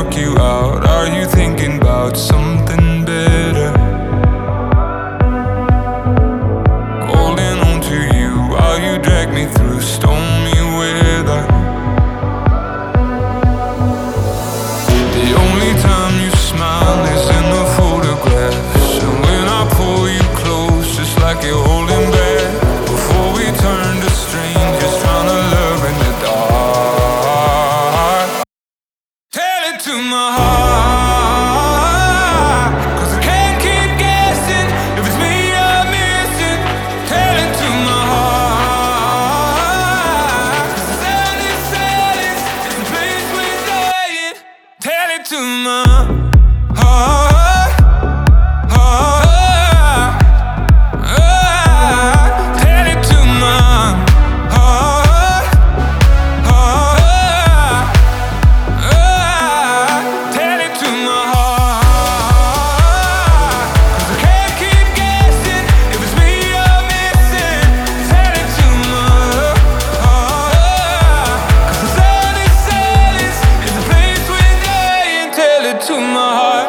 knock you out? Are you thinking about something better? Holding on to you while you drag me through stormy weather. The only time you smile is in the photographs, and when I pull you close, just like you're holding back. Before we turn to strangers, trying to love in the dark. Tell it to my heart, 'cause I can't keep guessing if it's me you're missing. Tell it to my heart, 'cause the sound is silence, it's the place we're dying. Tell it to my heart, heart, heart. Tell it to my heart, heart, heart. Tell it to my heart, 'cause I can't keep guessing if it's me you're missing. Tell it to my heart, 'cause the sound is silence, it's the place we're dying. Tell it to my heart.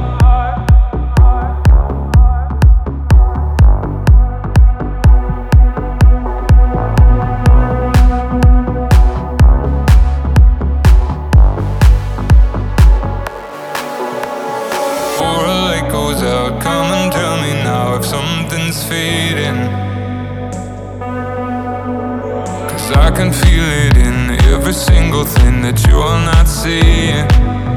Before a light goes out, come and tell me now if something's fading. 'Cause I can feel it in every single thing that you're not seeing.